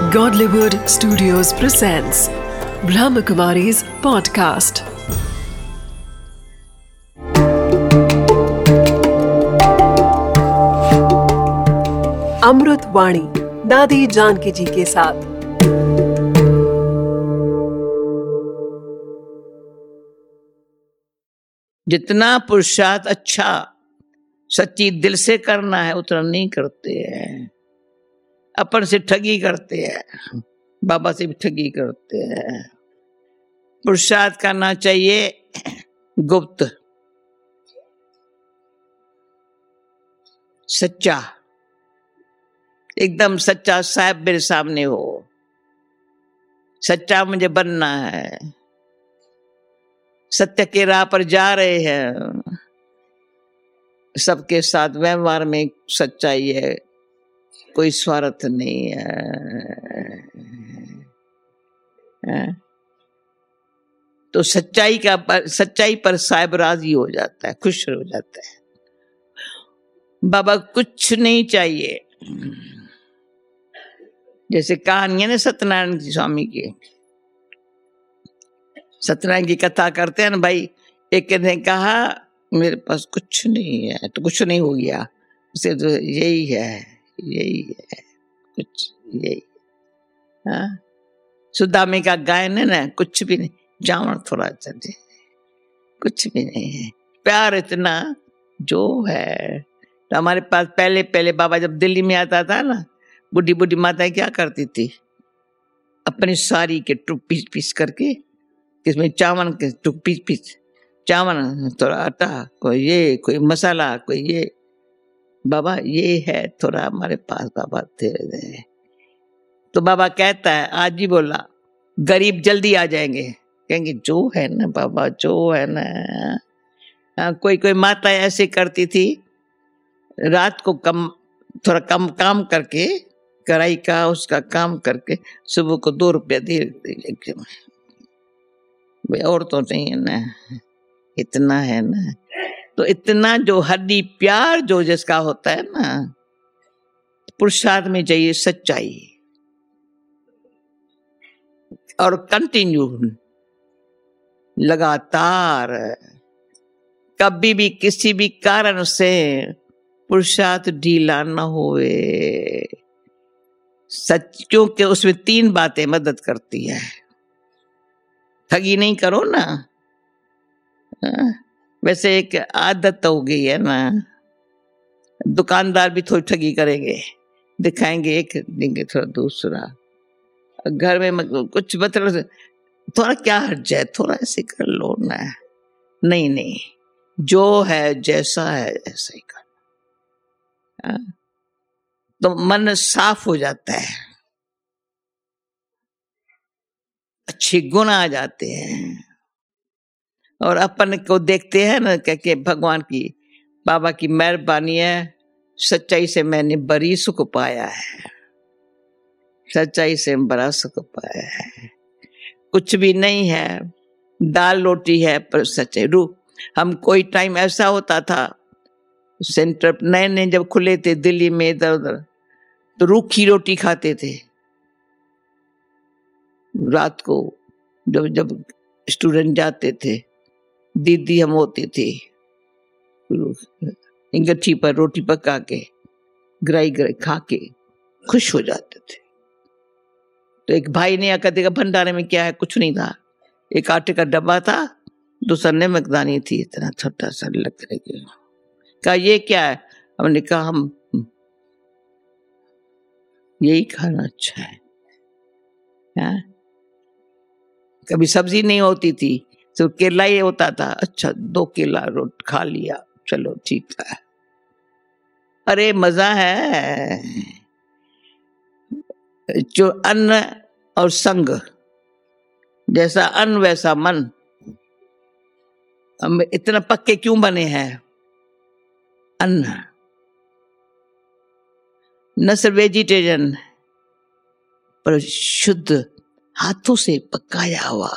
Godlywood Studios presents Brahmakumari's podcast. अमृत वाणी दादी जानकी जी के साथ। जितना पुरुषार्थ अच्छा सच्ची दिल से करना है उतना नहीं करते हैं। अपन से ठगी करते हैं, बाबा से भी ठगी करते हैं। पुरुषार्थ करना चाहिए गुप्त, सच्चा, एकदम सच्चा। साहब मेरे सामने हो, सच्चा मुझे बनना है। सत्य के राह पर जा रहे हैं, सबके साथ व्यवहार में सच्चाई है, कोई स्वार्थ नहीं है। तो सच्चाई पर साहिब राजी हो जाता है, खुश हो जाता है। बाबा कुछ नहीं चाहिए। जैसे कहानी है ना सत्यनारायण स्वामी की, सत्यनारायण की कथा करते हैं ना भाई। एक ने कहा मेरे पास कुछ नहीं है, तो कुछ नहीं हो गया उसे, तो यही है कुछ यही। हाँ, सुदामे का गायन है ना, कुछ भी नहीं, जावन थोड़ा चले, कुछ भी नहीं है। प्यार इतना जो है। तो हमारे पास पहले बाबा जब दिल्ली में आता था ना, बुढ़ी माताएं क्या करती थी, अपनी साड़ी के टुक पीस करके, किसमें चावल के टुक पीस चावल, थोड़ा आटा, कोई ये, कोई मसाला, कोई ये। बाबा ये है थोड़ा हमारे पास, बाबा तेरे। तो बाबा कहता है, आज ही बोला, गरीब जल्दी आ जाएंगे। कहेंगे जो है ना बाबा, जो है ना। कोई माता ऐसे करती थी, रात को थोड़ा कम काम करके, कढ़ाई का उसका काम करके, सुबह को 2 रुपया दे। और तो नहीं है ना, इतना है ना। तो इतना जो हड्डी प्यार जो जिसका होता है ना, पुरुषार्थ में चाहिए सच्चाई और कंटिन्यू, लगातार। कभी भी किसी भी कारण से पुरुषार्थ ढीला न होवे। सच, क्योंकि उसमें 3 बातें मदद करती है। ठगी नहीं करो ना। वैसे एक आदत हो गई है ना, दुकानदार भी थोड़ी ठगी करेंगे, दिखाएंगे एक, देंगे थोड़ा दूसरा। घर में कुछ मतलब थोड़ा क्या हर्ज है, थोड़ा ऐसे कर लो ना। नहीं, जो है जैसा है ऐसा ही करना। तो मन साफ हो जाता है, अच्छे गुण आ जाते हैं। और अपन को देखते हैं ना, क्या भगवान की, बाबा की मेहरबानी है, सच्चाई से मैंने बड़ी सुख पाया है, सच्चाई से बड़ा सुख पाया है। कुछ भी नहीं है, दाल रोटी है, पर सच्चाई हम कोई टाइम ऐसा होता था, सेंटर नए जब खुले थे दिल्ली में इधर उधर, तो रूखी रोटी खाते थे। रात को जब स्टूडेंट जाते थे, दीदी हम होती थी, गट्ठी पर रोटी पका के ग्राई खा के खुश हो जाते थे। तो एक भाई ने आकर देखा भंडारे में क्या है, कुछ नहीं था। एक आटे का डब्बा था, दूसरा नमकदानी थी, इतना छोटा सा लकड़ी के। कहा ये क्या है? हमने कहा हम यही खाना अच्छा है। कभी सब्जी नहीं होती थी, तो केला ही होता था। अच्छा 2 केला रोट खा लिया, चलो ठीक है। अरे मजा है। जो अन्न और संग, जैसा अन्न वैसा मन। हम इतना पक्के क्यों बने हैं? अन्न न सिर्फ वेजिटेरियन, पर शुद्ध हाथों से पकाया हुआ।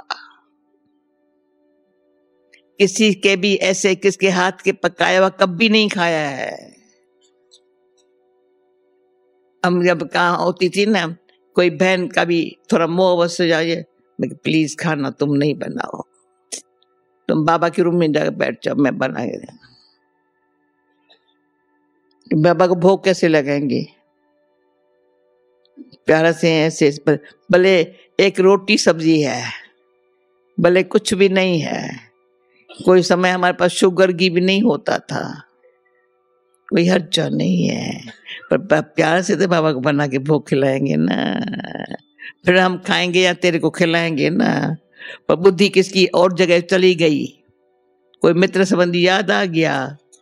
किसी के भी ऐसे किसके हाथ के पकाया हुआ कभी नहीं खाया है। हम जब कहाँ होती थी ना, कोई बहन का भी थोड़ा मोह अवश्य से जाइए, प्लीज खाना तुम नहीं बनाओ, तुम बाबा के रूम में जाकर बैठ जाओ, मैं बना के देना। बाबा को भोग कैसे लगाएंगे? प्यारा से ऐसे, भले एक रोटी सब्जी है, भले कुछ भी नहीं है, कोई समय हमारे पास शुगर घी भी नहीं होता था, कोई हर्जा नहीं है, पर प्यार से तो बाबा को बना के भोग खिलाएंगे ना, फिर हम खाएंगे या तेरे को खिलाएंगे ना। पर बुद्धि किसकी और जगह चली गई, कोई मित्र संबंधी याद आ गया,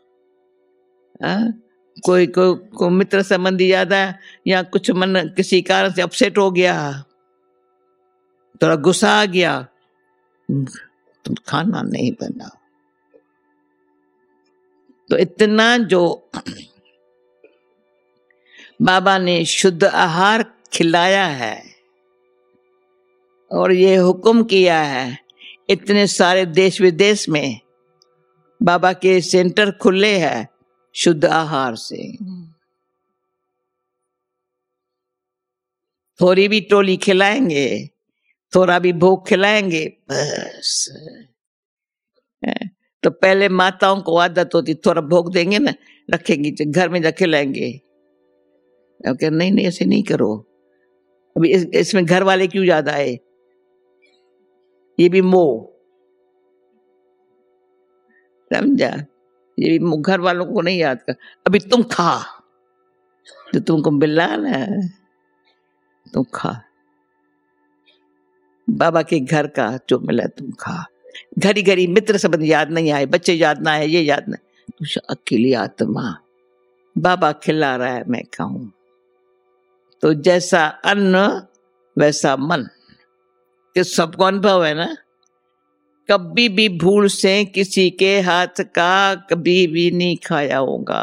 कोई मित्र संबंधी याद आया, या कुछ मन किसी कारण से अपसेट हो गया, थोड़ा गुस्सा आ गया, तुम खाना नहीं बनाओ। तो इतना जो बाबा ने शुद्ध आहार खिलाया है और ये हुक्म किया है, इतने सारे देश विदेश में बाबा के सेंटर खुले हैं शुद्ध आहार से। थोड़ी भी टोली खिलाएंगे, थोड़ा भी भोग खिलाएंगे, बस। तो पहले माताओं को आदत होती, थोड़ा भोग देंगे ना, रखेंगे घर में, जा खिलाएंगे। नहीं नहीं ऐसे नहीं करो, अभी इसमें घर वाले क्यों याद आए, ये भी मोह, समझा? ये भी घर वालों को नहीं याद कर, अभी तुम खा जो तुमको मिला ना, तुम खा, बाबा के घर का जो मिला तुम खा। घड़ी घड़ी मित्र संबंध याद नहीं आए, बच्चे याद ना आए, ये याद नहीं, तुझे अकेली आत्मा, बाबा खिला रहा है, मैं खाऊं। तो जैसा अन्न वैसा मन, कि सबको अनुभव है ना, कभी भी भूल से किसी के हाथ का कभी भी नहीं खाया होगा,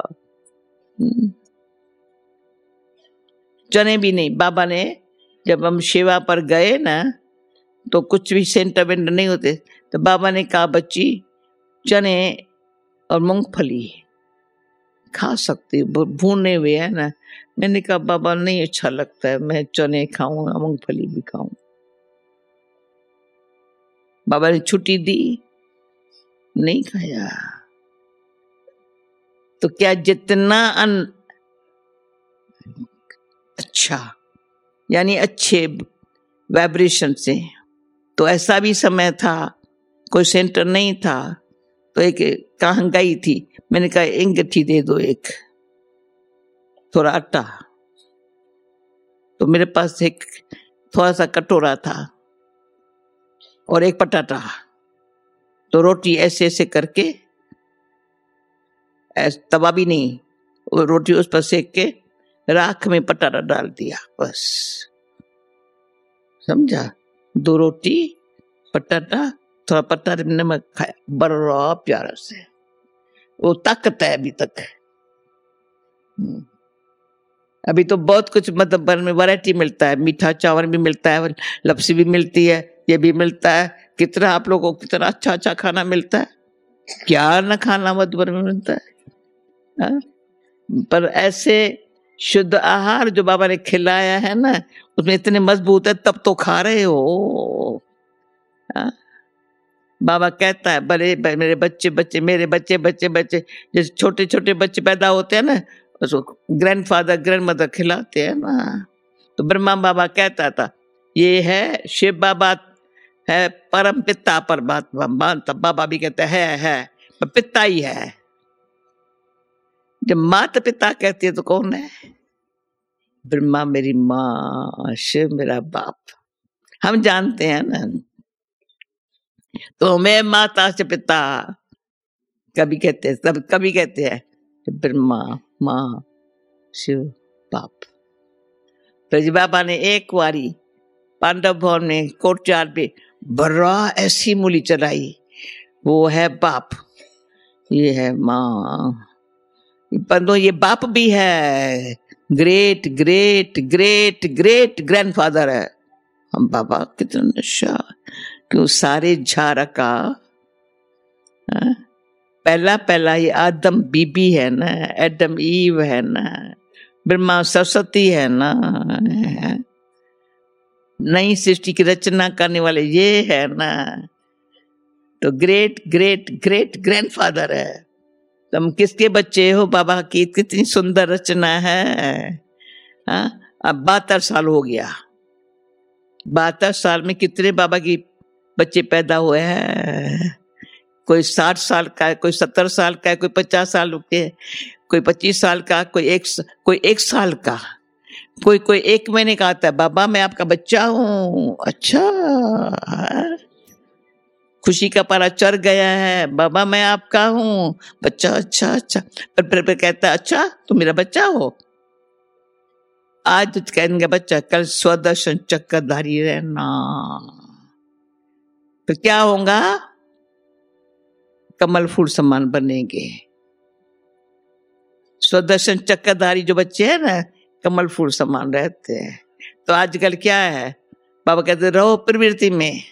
चने भी नहीं। बाबा ने जब हम सेवा पर गए ना, तो कुछ भी सेंटर वेंटर नहीं होते, तो बाबा ने कहा बच्ची चने और मूंगफली खा सकती, भुने हुए है ना। मैंने कहा बाबा नहीं अच्छा लगता है, मैं चने खाऊंगा, मूंगफली भी खाऊं। बाबा ने छुट्टी दी, नहीं खाया। तो क्या जितना अच्छा यानी अच्छे वाइब्रेशन से, तो ऐसा भी समय था कोई सेंटर नहीं था, तो एक कहाँ गई थी, मैंने कहा इंगठी दे दो एक, थोड़ा आटा, तो मेरे पास एक थोड़ा सा कटोरा था और एक पटाटा, तो रोटी ऐसे ऐसे करके, तवा भी नहीं, वो रोटी उस पर सेक के राख में पटाटा डाल दिया, बस, समझा? 2 रोटी पटाटा, थोड़ा पटाटे में नमक खाया, बड़ा प्यारा से। वो ताकत है अभी तक। अभी तो बहुत कुछ मतलब में वैरायटी मिलता है, मीठा चावल भी मिलता है, लपसी भी मिलती है, ये भी मिलता है, कितना आप लोगों को कितना अच्छा अच्छा खाना मिलता है, क्या न खाना मधुबन में मिलता है। पर ऐसे शुद्ध आहार जो बाबा ने खिलाया है ना, उसमें इतने मजबूत है, तब तो खा रहे हो। बाबा कहता है बड़े मेरे बच्चे बच्चे, मेरे बच्चे बच्चे बच्चे, जैसे छोटे छोटे बच्चे पैदा होते हैं ना, उसको ग्रैंडफादर ग्रैंड मदर खिलाते हैं ना। तो ब्रह्मा बाबा कहता था ये है शिव बाबा है परम पिता परमात्मा, तब बाबा भी कहते है पिता ही है। जब माता पिता कहती है तो कौन है? ब्रह्मा मेरी माँ, शिव मेरा बाप, हम जानते हैं ना। तो मैं माता से पिता कभी कहते हैं, सब कभी कहते हैं ब्रह्मा माँ शिव बाप। ब्रज बाबा ने एक बारी पांडव भवन में कोर्टयार्ड पे बड़ा ऐसी मूली चढ़ाई, वो है बाप, ये है माँ, पर ये बाप भी है, great great great great grandfather है। हम बाबा कितना नशा, क्यों सारे झारा का पहला ये आदम बीबी है ना, एडम ईव है ना, ब्रह्मा सरस्वती है ना, नई सृष्टि की रचना करने वाले ये है ना, तो ग्रेट ग्रेट ग्रेट ग्रैंडफादर है। तुम किसके बच्चे हो? बाबा की कितनी सुंदर रचना है। हाँ, अब 72 साल हो गया। 72 साल में कितने बाबा की बच्चे पैदा हुए हैं। कोई 60 साल का है, कोई 70 साल का है, कोई 50 साल के, कोई 25 साल का, कोई एक साल का, कोई 1 महीने का आता है। बाबा मैं आपका बच्चा हूँ। अच्छा, खुशी का पारा चढ़ गया है। बाबा मैं आपका हूँ बच्चा। अच्छा अच्छा, फिर कहता है अच्छा तुम मेरा बच्चा हो। आज कहेंगे बच्चा, कल स्वदर्शन चक्रधारी रहना। तो क्या होगा? कमल फूल समान बनेंगे। स्वदर्शन चक्रधारी जो बच्चे हैं ना, कमल फूल समान रहते हैं। तो आजकल क्या है, बाबा कहते रहो प्रवृत्ति में,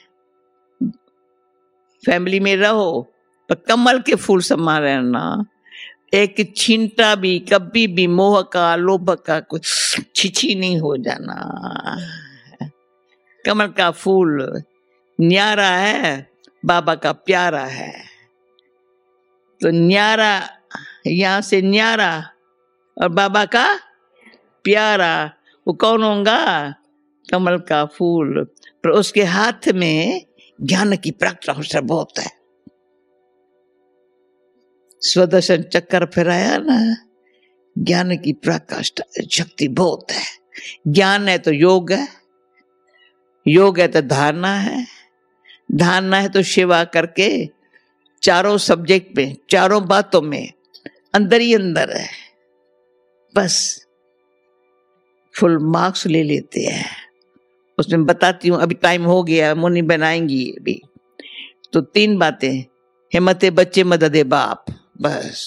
फैमिली में रहो, पर कमल के फूल समान रहना। एक छींटा भी कभी भी मोह का, लोभ का कुछ छिछी नहीं हो जाना। कमल का फूल न्यारा है, बाबा का प्यारा है। तो न्यारा यहां से न्यारा और बाबा का प्यारा, वो कौन होगा? कमल का फूल। पर उसके हाथ में ज्ञान की प्रकाश बहुत है। स्वदर्शन चक्कर फिराया ना, ज्ञान की प्रकाश शक्ति बहुत है। ज्ञान है तो योग है, योग है तो धारणा है, धारणा है तो सेवा करके चारों सब्जेक्ट में, चारों बातों में अंदर ही अंदर है, बस फुल मार्क्स ले लेते हैं। उसमें बताती हूँ, अभी टाइम हो गया, मुनि बनाएंगी अभी। तो 3 बातें, हिम्मत बच्चे मदद बाप, बस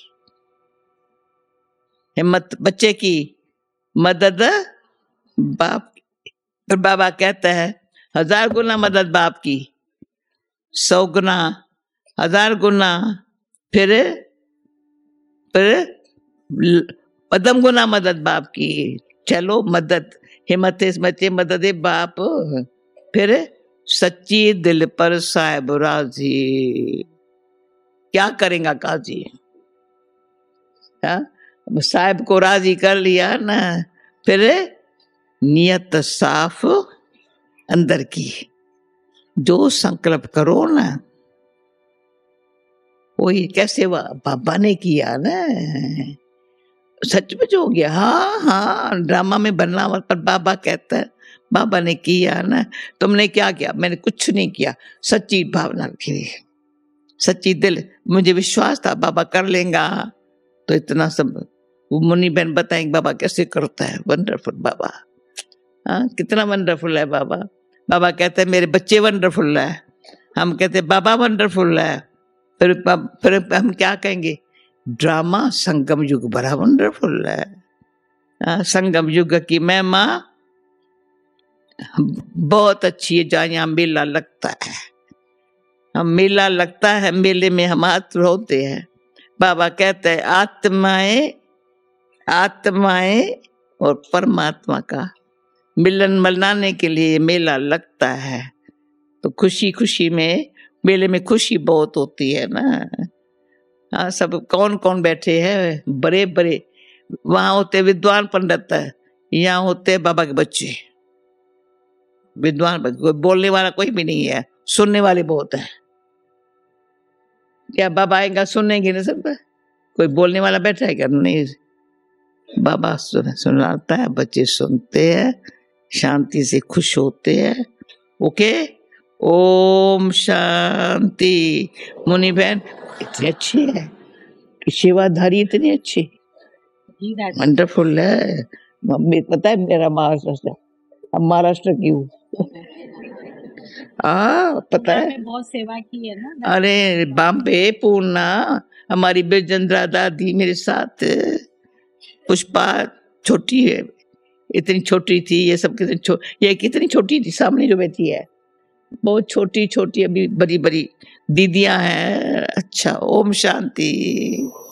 हिम्मत बच्चे की, मदद बाप की। फिर बाबा कहता है 1000 गुना मदद बाप की, 100 गुना, 1000 गुना, फिर पदम गुना मदद बाप की। चलो मदद, हिम्मत बच्चे मदद बाप, फिर सच्ची दिल पर साहिब राजी। क्या करेगा काजी? साहिब को राजी कर लिया ना, फिर नियत साफ अंदर की, जो संकल्प करो ना वही। कैसे बाबा ने किया ना, सचमुच हो गया। हाँ हाँ, ड्रामा में बनना, पर बाबा कहता है बाबा ने किया ना। तुमने क्या किया? मैंने कुछ नहीं किया, सच्ची भावना रखी, सच्ची दिल, मुझे विश्वास था बाबा कर लेगा। तो इतना सब वो मुनि बहन बताएंगे बाबा कैसे करता है। वंडरफुल बाबा, हाँ कितना वंडरफुल है बाबा। बाबा कहते हैं मेरे बच्चे वंडरफुल है, हम कहते हैं बाबा वंडरफुल है। फिर हम क्या कहेंगे? ड्रामा संगम युग बड़ा वंडरफुल है। संगम युग की महिमा बहुत अच्छी है, जहाँ यहाँ मेला लगता है। हम मेला लगता है, मेले में हम आतुर होते हैं। बाबा कहते हैं आत्माएं, आत्माएं और परमात्मा का मिलन मनाने के लिए मेला लगता है। तो खुशी खुशी में, मेले में खुशी बहुत होती है ना। हाँ, सब कौन कौन बैठे हैं? बड़े बड़े वहां होते विद्वान पंडित, यहाँ होते बाबा के बच्चे विद्वान। कोई बोलने वाला कोई भी नहीं है, सुनने वाले बहुत है। क्या बाबा आएगा सुनेंगे ना सब? कोई बोलने वाला बैठा है क्या? नहीं, बाबा सुनाता है, बच्चे सुनते हैं, शांति से खुश होते हैं। ओके, ओम शांति। मुनि बहन इतनी अच्छी है, सेवाधारी इतनी अच्छी, वंडरफुल है। मम्मी पता है मेरा महाराष्ट्र से, हम महाराष्ट्र की हूँ। पता है, बहुत सेवा की है ना। अरे बॉम्बे, पूना, हमारी बिरजेंद्रा दादी मेरे साथ, पुष्पा छोटी है, इतनी छोटी थी। ये सब कितनी ये कितनी छोटी थी, सामने जो बैठी है बहुत छोटी छोटी, अभी बड़ी बड़ी दीदियां हैं। अच्छा, ओम शांति।